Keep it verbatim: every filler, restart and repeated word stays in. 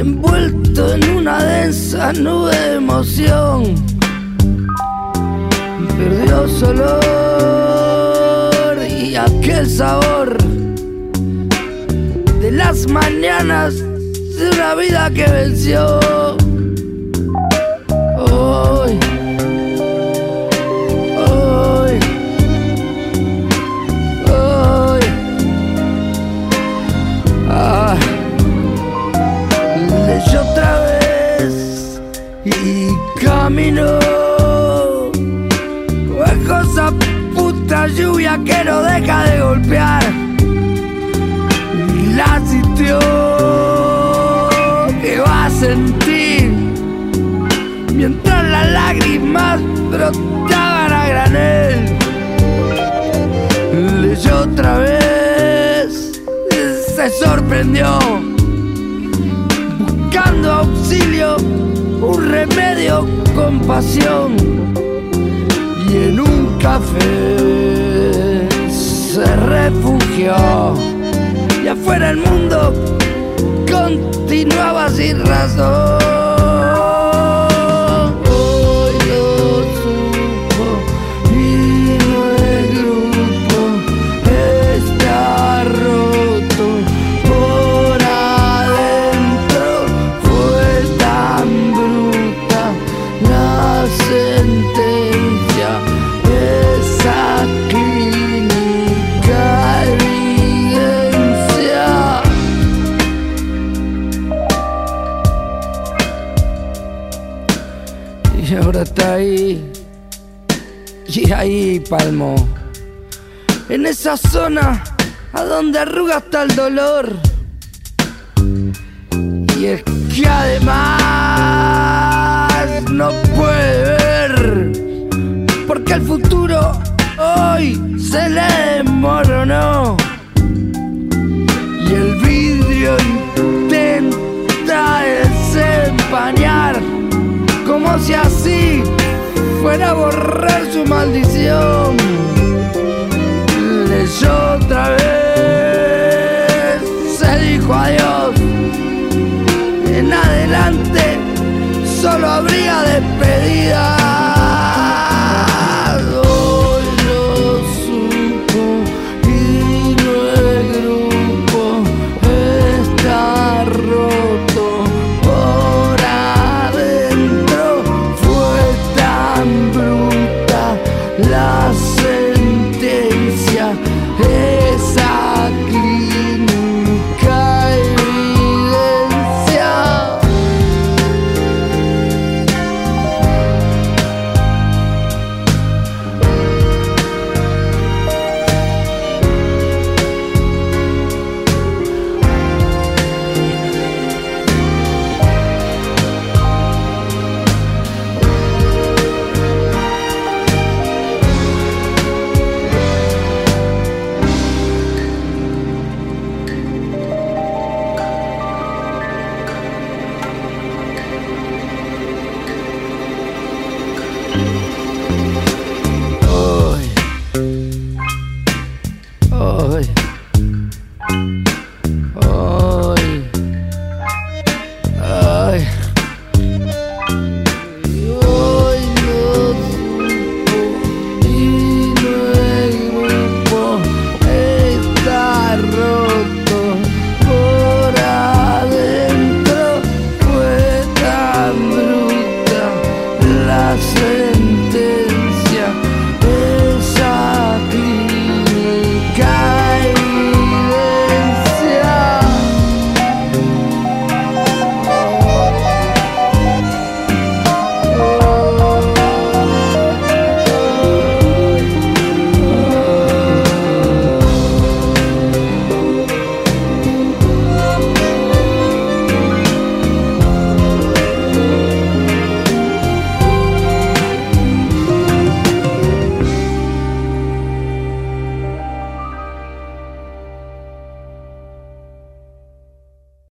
envuelto en una densa nube de emoción. Perdió su olor y aquel sabor de las mañanas de una vida que venció. Hoy, hoy, hoy, ah, leyó otra vez y caminó bajo esa puta lluvia que no deja de golpear. La sintió, que va a sentir mientras las lágrimas brotaban a granel. Leyó otra vez, se sorprendió, buscando auxilio, un remedio con pasión. Y en un café se refugió, y afuera el mundo continuaba sin razón. Hoy lo supo y no el grupo está roto por adentro. Fue tan bruta la sentencia, esa clínica evidencia. Y ahora está ahí, y ahí palmó, en esa zona a donde arruga hasta el dolor. Y es que además no puede ver, porque el futuro hoy se le desmoronó. Y el vidrio intenta desempañar, como si así fuera a borrar su maldición. Leyó otra vez, se dijo adiós. En adelante solo habría despedida.